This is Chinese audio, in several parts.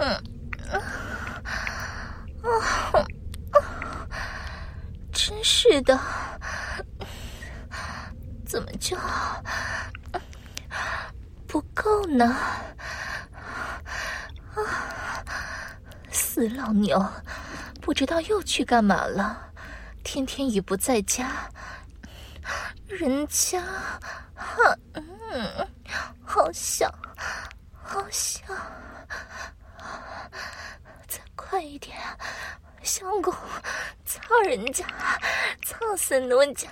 真是的，怎么就不够呢？死老牛，不知道又去干嘛了，天天也不在家，人家好小好小，再快一点，相公，操人家，操死奴家！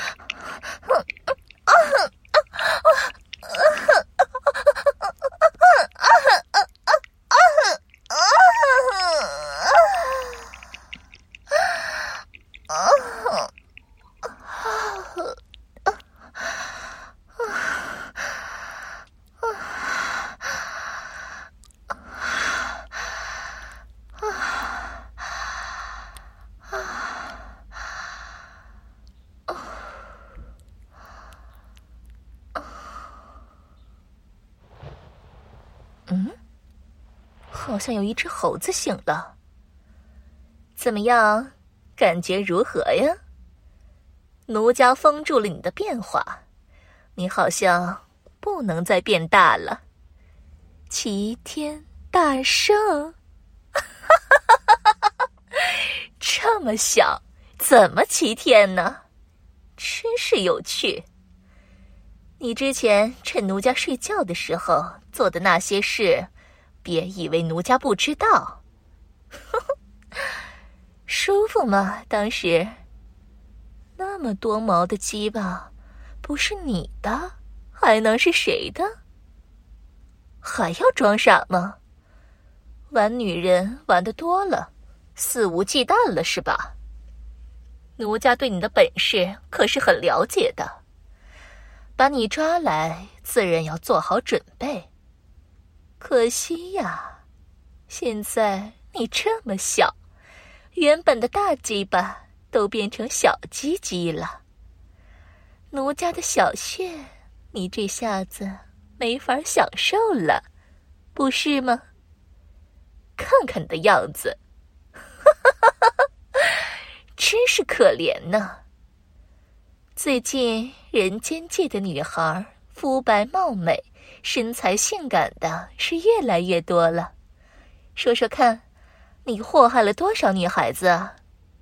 好像有一只猴子醒了。怎么样，感觉如何呀？奴家封住了你的变化，你好像不能再变大了。齐天大圣，这么小，怎么齐天呢？真是有趣。你之前趁奴家睡觉的时候做的那些事，别以为奴家不知道。舒服吗？当时那么多毛的鸡巴，不是你的，还能是谁的？还要装傻吗？玩女人玩得多了，肆无忌惮了是吧？奴家对你的本事可是很了解的，把你抓来，自然要做好准备。可惜呀，现在你这么小，原本的大鸡巴都变成小鸡鸡了。奴家的小穴，你这下子没法享受了，不是吗？看看你的样子，真是可怜呢。最近人间界的女孩肤白貌美，身材性感的是越来越多了。说说看，你祸害了多少女孩子啊？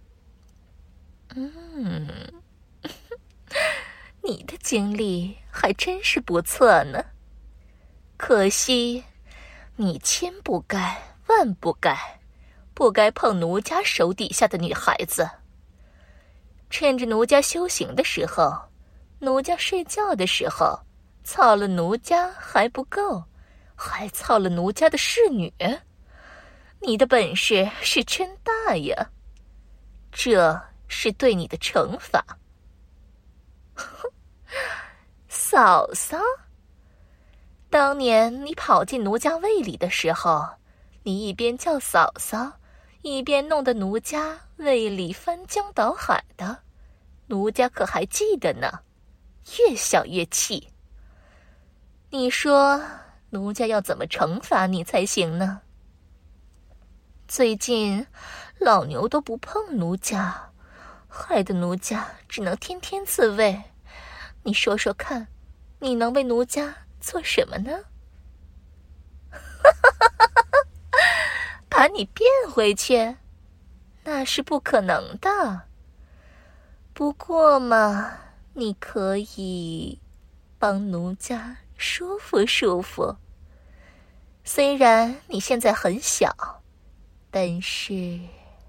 你的经历还真是不错呢。可惜你千不该万不该，不该碰奴家手底下的女孩子。趁着奴家修行的时候，奴家睡觉的时候，操了奴家还不够，还操了奴家的侍女。你的本事是真大呀，这是对你的惩罚。嫂嫂，当年你跑进奴家胃里的时候，你一边叫嫂嫂，一边弄得奴家胃里翻江倒海的，奴家可还记得呢，越想越气。你说奴家要怎么惩罚你才行呢？最近老牛都不碰奴家，害得奴家只能天天自慰。你说说看，你能为奴家做什么呢？把你变回去，那是不可能的。不过嘛，你可以帮奴家舒服舒服。虽然你现在很小，但是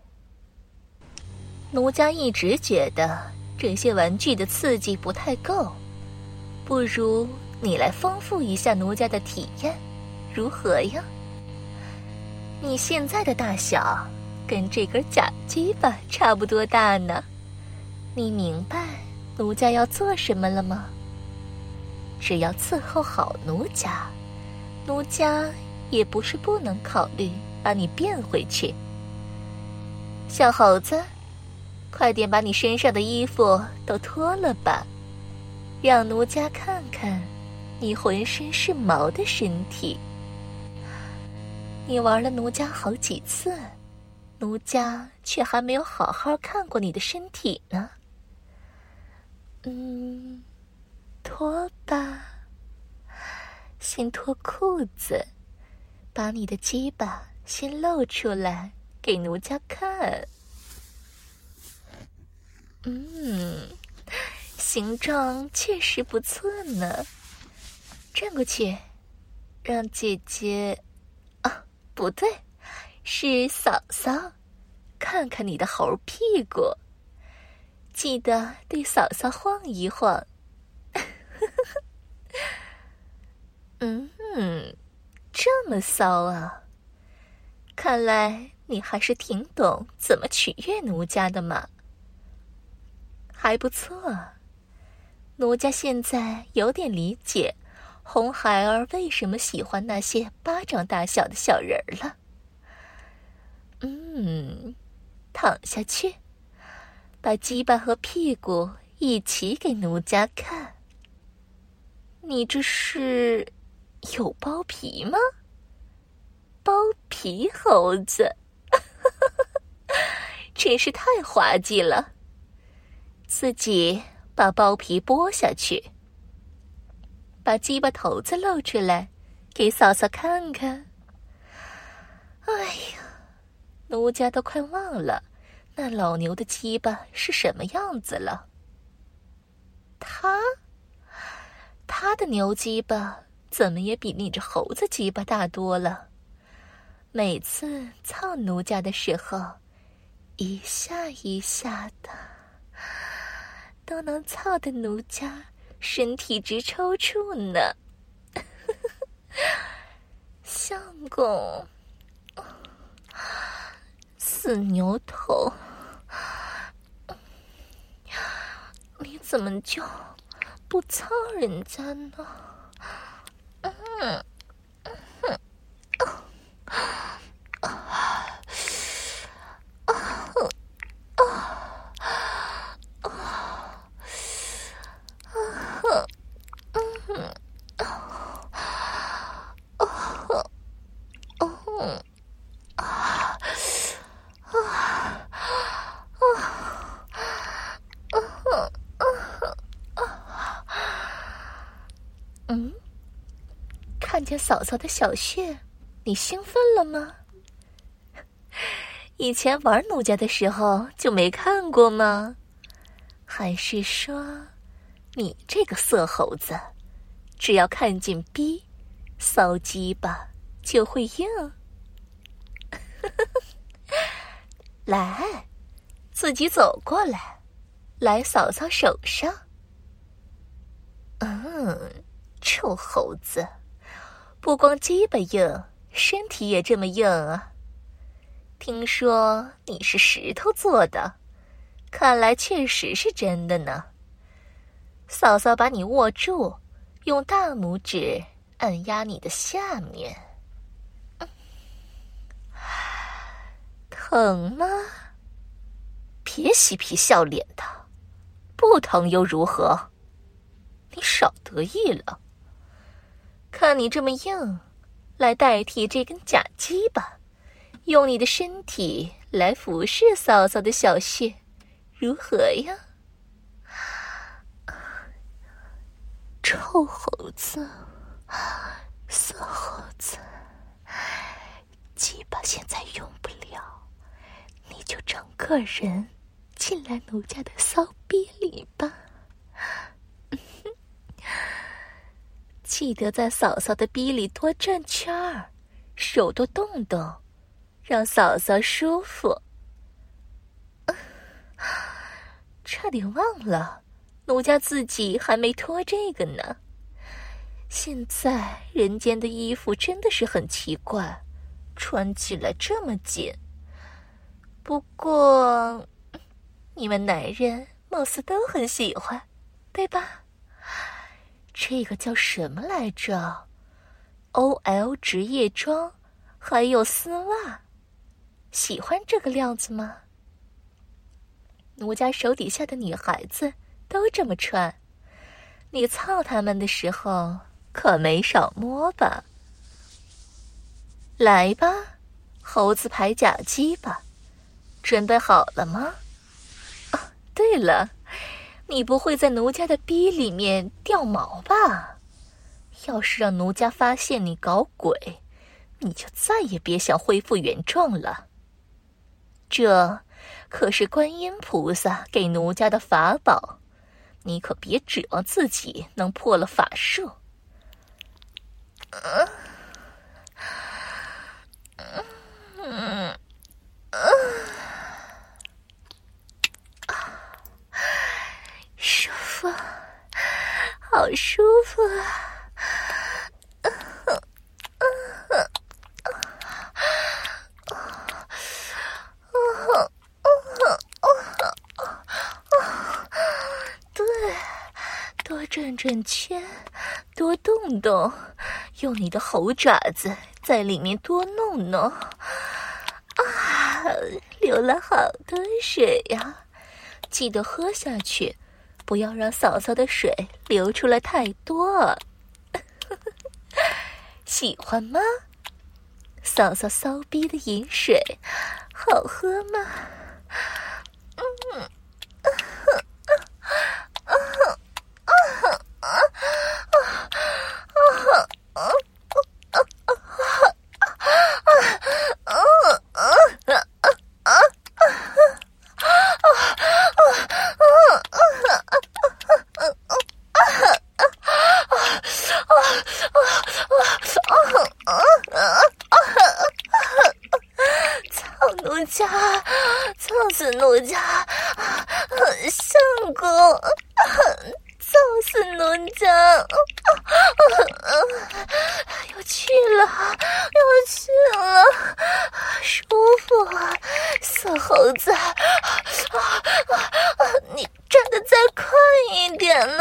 奴家一直觉得这些玩具的刺激不太够，不如你来丰富一下奴家的体验，如何呀？你现在的大小跟这根假鸡巴差不多大呢，你明白奴家要做什么了吗？只要伺候好奴家，奴家也不是不能考虑把你变回去。小猴子，快点把你身上的衣服都脱了吧，让奴家看看你浑身是毛的身体。 你玩了奴家好几次，奴家却还没有好好看过你的身体呢。脱吧，先脱裤子，把你的鸡巴先露出来给奴家看。形状确实不错呢。转过去，让姐姐，不对，是嫂嫂，看看你的猴屁股。记得对嫂嫂晃一晃。这么骚啊！看来你还是挺懂怎么取悦奴家的嘛。还不错，奴家现在有点理解红孩儿为什么喜欢那些巴掌大小的小人儿了。躺下去，把鸡巴和屁股一起给奴家看。你这是有包皮吗？包皮猴子，真是太滑稽了。自己把包皮剥下去，把鸡巴头子露出来，给嫂嫂看看。哎呀，奴家都快忘了那老牛的鸡巴是什么样子了。他的牛鸡巴怎么也比你这猴子鸡巴大多了。每次操奴家的时候，一下一下的，都能操得奴家身体直抽搐呢。相公，死牛头，你怎么就不操人家呢？看见嫂嫂的小穴，你兴奋了吗？以前玩奴家的时候就没看过吗？还是说，你这个色猴子，只要看见逼，骚鸡巴就会硬？来，自己走过来，来嫂嫂手上。臭猴子，不光鸡巴硬，身体也这么硬啊！听说你是石头做的，看来确实是真的呢。嫂嫂把你握住，用大拇指按压你的下面。疼吗？别嬉皮笑脸的，不疼又如何？你少得意了。看你这么硬，来代替这根假鸡巴，用你的身体来服侍嫂嫂的小穴，如何呀？臭猴子，色猴子，鸡巴现在用不了，你就整个人进来奴家的骚逼里吧。记得在嫂嫂的逼里多转圈儿，手多动动，让嫂嫂舒服。差点忘了，奴家自己还没脱这个呢。现在人间的衣服真的是很奇怪，穿起来这么紧。不过，你们男人貌似都很喜欢，对吧？这个叫什么来着 ？OL 职业装，还有丝袜，喜欢这个料子吗？奴家手底下的女孩子都这么穿，你操他们的时候可没少摸吧？ 来吧，猴子牌假鸡吧，准备好了吗？啊，对了，你不会在奴家的逼里面掉毛吧？要是让奴家发现你搞鬼，你就再也别想恢复原状了。这可是观音菩萨给奴家的法宝，你可别指望自己能破了法术。舒服，好舒服啊！对，多转转圈，多动动，用你的猴爪子在里面多弄弄。啊，流了好多水呀，记得喝下去，不要让嫂嫂的水流出来太多。喜欢吗？嫂嫂骚逼的饮水好喝吗？操死奴家！相公，操死奴家！要去了，舒服啊，死猴子！你站得再快一点呢！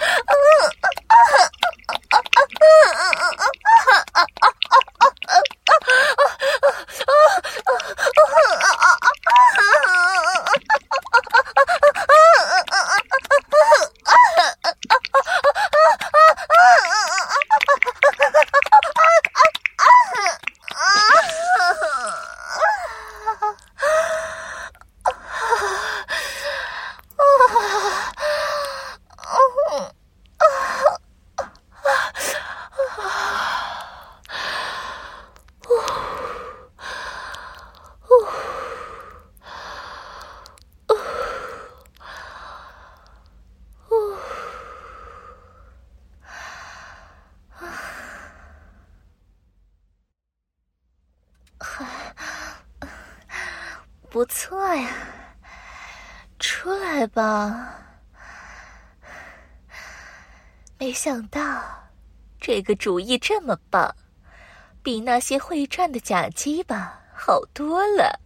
不错呀，出来吧。没想到这个主意这么棒，比那些会转的假鸡巴好多了。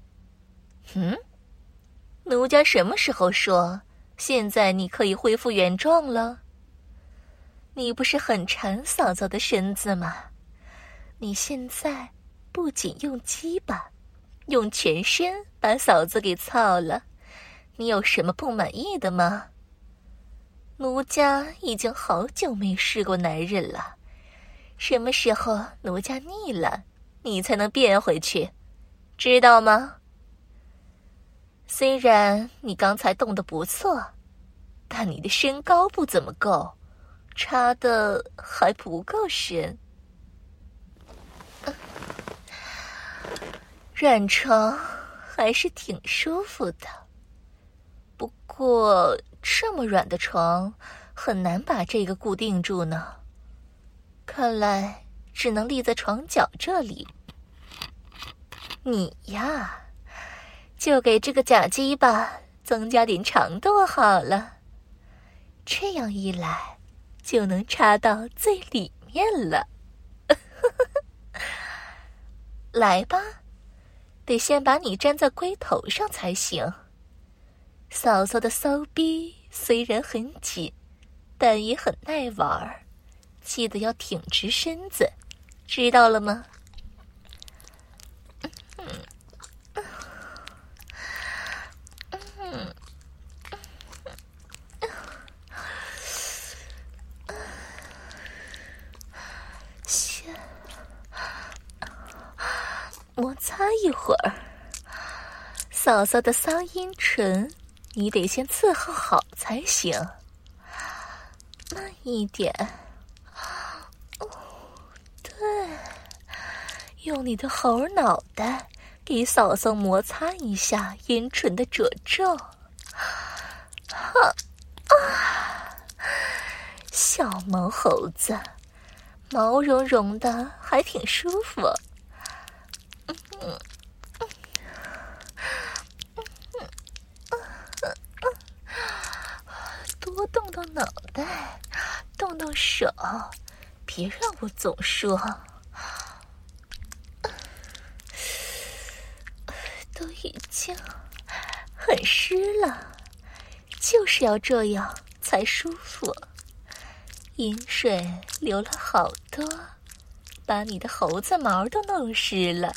奴家什么时候说现在你可以恢复原状了？你不是很馋嫂嫂的身子吗？你现在不仅用鸡巴，用全身把嫂子给操了，你有什么不满意的吗？奴家已经好久没试过男人了，什么时候奴家腻了，你才能变回去，知道吗？虽然你刚才动得不错，但你的身高不怎么够，插的还不够深。软床还是挺舒服的，不过这么软的床很难把这个固定住呢，看来只能立在床角这里。你呀，就给这个假鸡巴增加点长度好了，这样一来就能插到最里面了。来吧，得先把你粘在龟头上才行。嫂嫂的骚逼虽然很紧，但也很耐玩，记得要挺直身子，知道了吗？ 擦一会儿。嫂嫂的骚阴唇，你得先伺候好才行。慢一点。对，用你的猴脑袋给嫂嫂摩擦一下阴唇的褶皱。小毛猴子，毛茸茸的，还挺舒服。多动动脑袋，动动手，别让我总说。都已经很湿了，就是要这样才舒服。饮水流了好多，把你的猴子毛都弄湿了。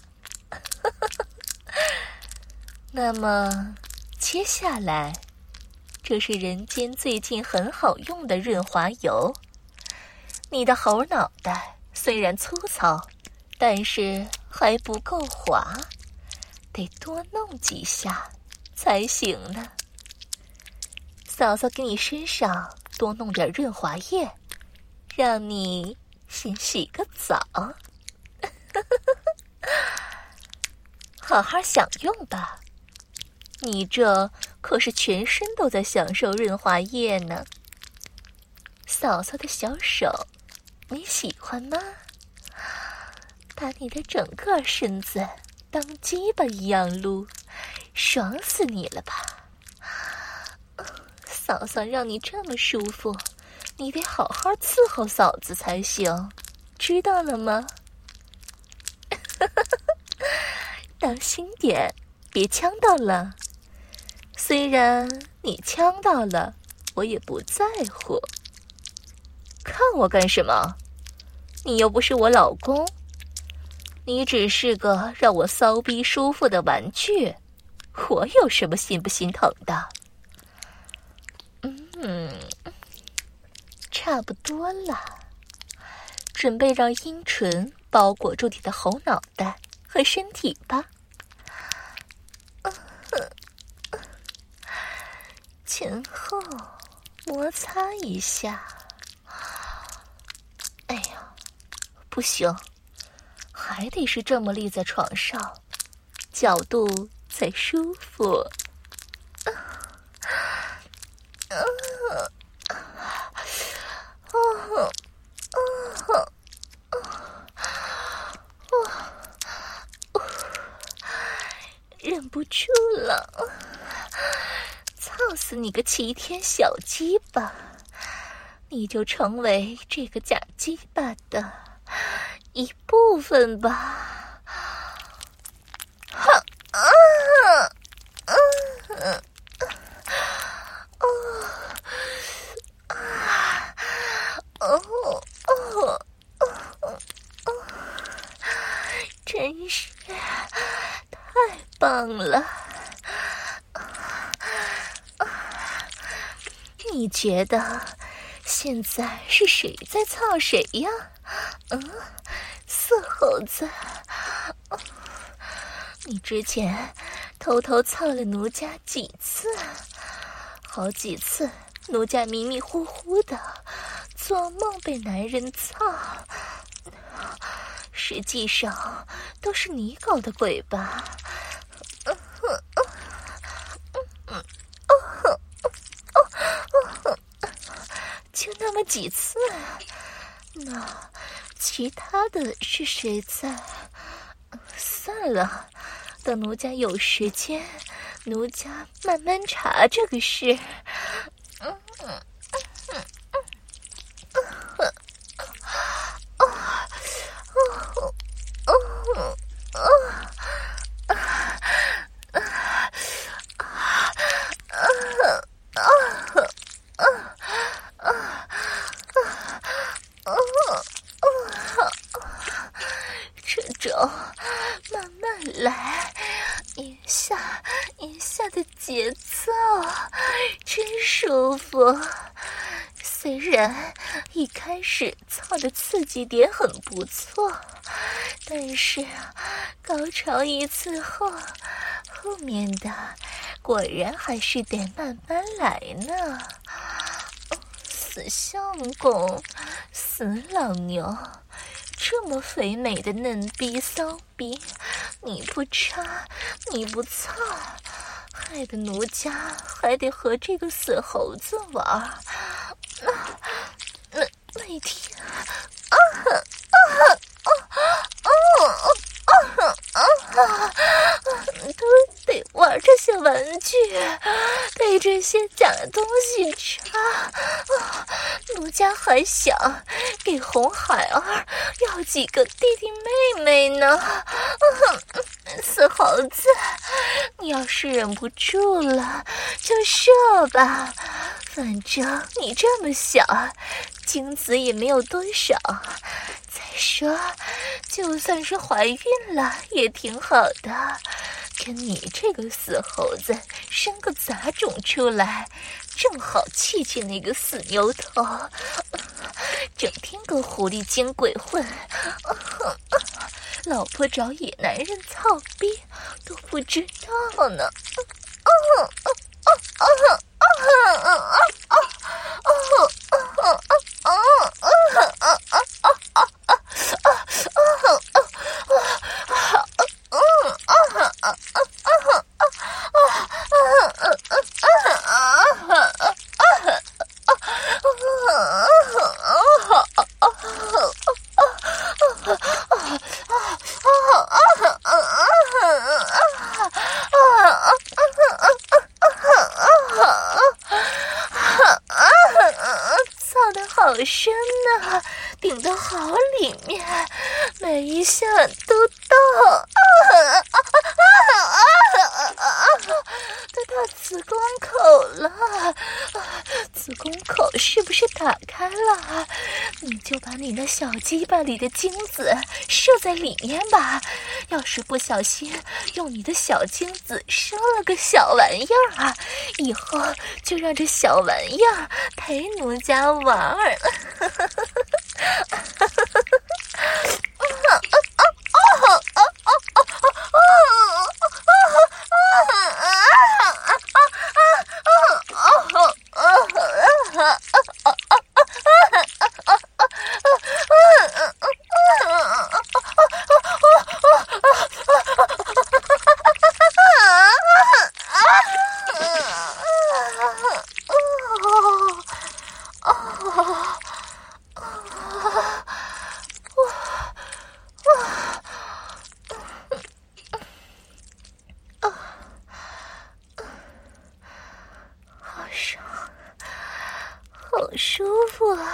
那么接下来，这是人间最近很好用的润滑油。你的猴脑袋虽然粗糙，但是还不够滑，得多弄几下才行呢。嫂嫂给你身上多弄点润滑液，让你先洗个澡。好好享用吧，你这可是全身都在享受润滑液呢。嫂嫂的小手，你喜欢吗？把你的整个身子当鸡巴一样撸，爽死你了吧？嫂嫂让你这么舒服，你得好好伺候嫂子才行，知道了吗？当心点，别呛到了。虽然你呛到了，我也不在乎。看我干什么？你又不是我老公，你只是个让我骚逼舒服的玩具，我有什么心不心疼的？差不多了，准备让阴唇包裹住你的猴脑袋和身体吧。前后摩擦一下。哎呀，不行，还得是这么立在床上，角度才舒服。忍不住了，操死你个齐天小鸡巴，你就成为这个假鸡巴的一部分吧。真是太棒了！你觉得现在是谁在操谁呀？死猴子！你之前偷偷操了奴家几次？好几次，奴家迷迷糊糊的做梦被男人操，实际上都是你搞的鬼吧？就那么几次，那其他的是谁在？算了，等奴家有时间，奴家慢慢查这个事。这种慢慢来，一下一下的节奏真舒服。 虽然一开始操的刺激点很不错，但是高潮一次后，后面的果然还是得慢慢来呢。死相公，死老牛，这么肥美的嫩逼骚逼，你不插，你不操，害得奴家还得和这个死猴子玩。那天都得玩这些玩具，被这些假东西插。奴家还想给红孩儿要几个弟弟妹妹呢。死猴子，你要是忍不住了就射吧，反正你这么小，精子也没有多少。再说就算是怀孕了也挺好的，跟你这个死猴子生个杂种出来，正好气气那个死牛头，整天跟狐狸精鬼混，老婆找野男人操逼都不知道呢。操得好深啊，顶得好里面，每一下都到，都到子宫口了。子宫口是不是打开了？你就把你那小鸡巴里的精子射在里面吧，要是不小心用你的小精子生了个小玩意儿啊，以后就让这小玩意儿陪奴家玩儿。好舒服啊！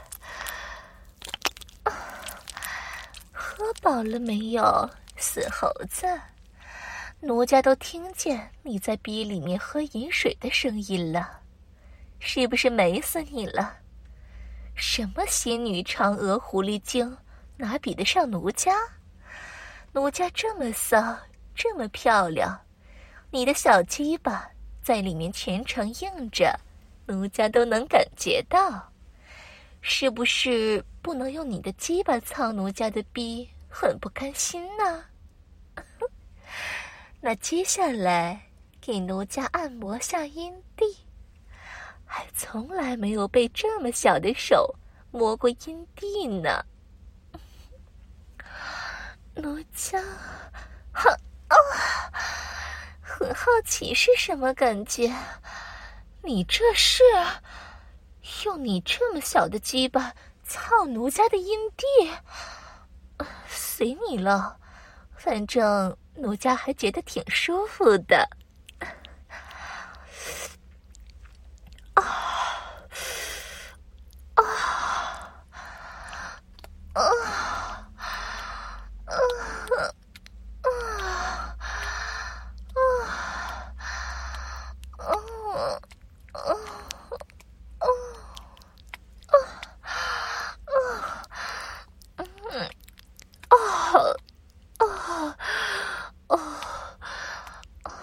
喝饱了没有，死猴子？奴家都听见你在逼里面喝饮水的声音了，是不是美死你了？什么仙女嫦娥狐狸精，哪比得上奴家？奴家这么骚，这么漂亮，你的小鸡巴在里面全程硬着，奴家都能感觉到。是不是不能用你的鸡巴操奴家的逼，很不甘心呢？那接下来给奴家按摩下阴蒂，还从来没有被这么小的手摸过阴蒂呢。奴家很好奇是什么感觉。你这是用你这么小的鸡巴操奴家的阴蒂？随你了，反正奴家还觉得挺舒服的。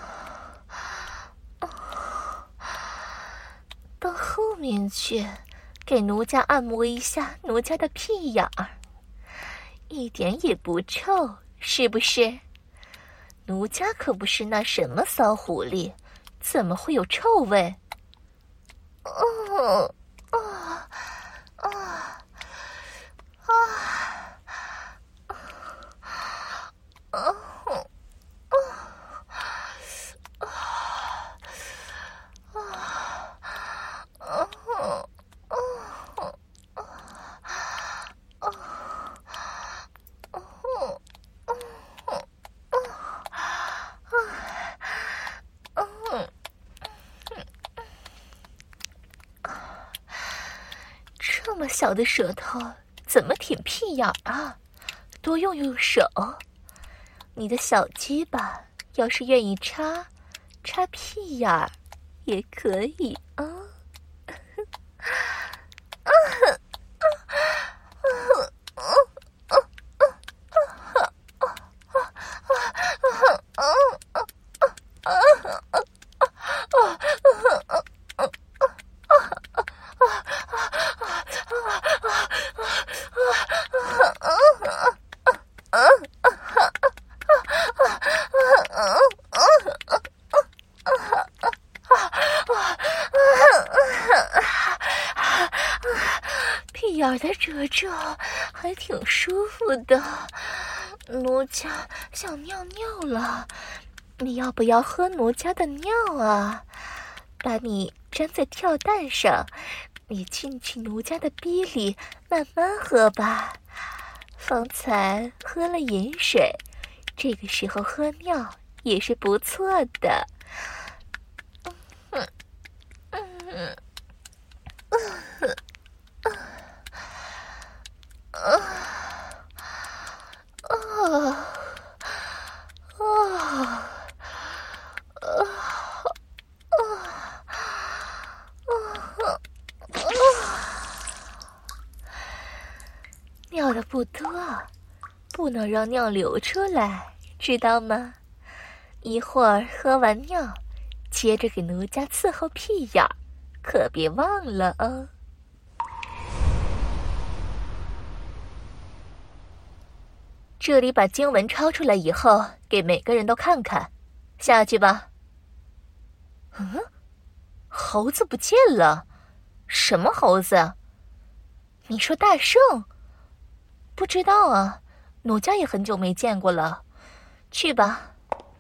到后面去， 给奴家按摩一下奴家的屁眼儿，一点也不臭，是不是？奴家可不是那什么骚狐狸，怎么会有臭味？哦，啊，啊，啊，啊，这么小的舌头怎么舔屁眼儿啊？多用用手。你的小鸡巴要是愿意插屁眼儿也可以啊。屁眼的褶皱还挺舒服的，奴家想尿尿了，你要不要喝奴家的尿啊？把你粘在跳蛋上，你进去奴家的逼里慢慢喝吧。方才喝了饮水，这个时候喝尿也是不错的。尿的不多，不能让尿流出来，知道吗？一会儿喝完尿，接着给奴家伺候屁眼儿，可别忘了哦。这里把经文抄出来以后，给每个人都看看，下去吧。猴子不见了，什么猴子？你说大圣？不知道啊，奴家也很久没见过了。去吧。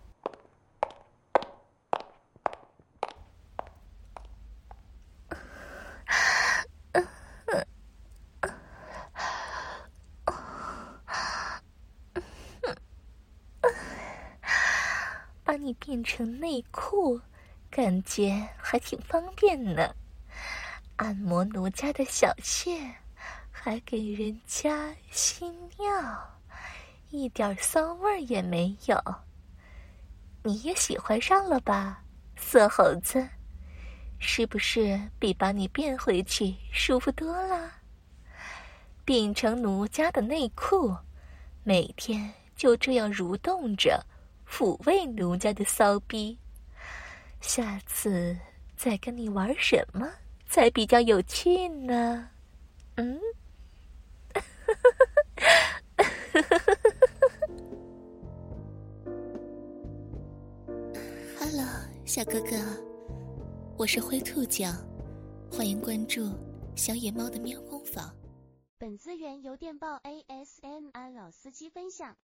把你变成内裤，感觉还挺方便呢。按摩奴家的小穴，还给人家吸尿，一点骚味儿也没有。你也喜欢上了吧，色猴子？是不是比把你变回去舒服多了？变成奴家的内裤，每天就这样蠕动着，抚慰奴家的骚逼。下次再跟你玩什么才比较有趣呢？Hello， 小哥哥，我是灰兔酱，欢迎关注小野猫的喵工坊。 本资源由电报 ASMR 老司机分享。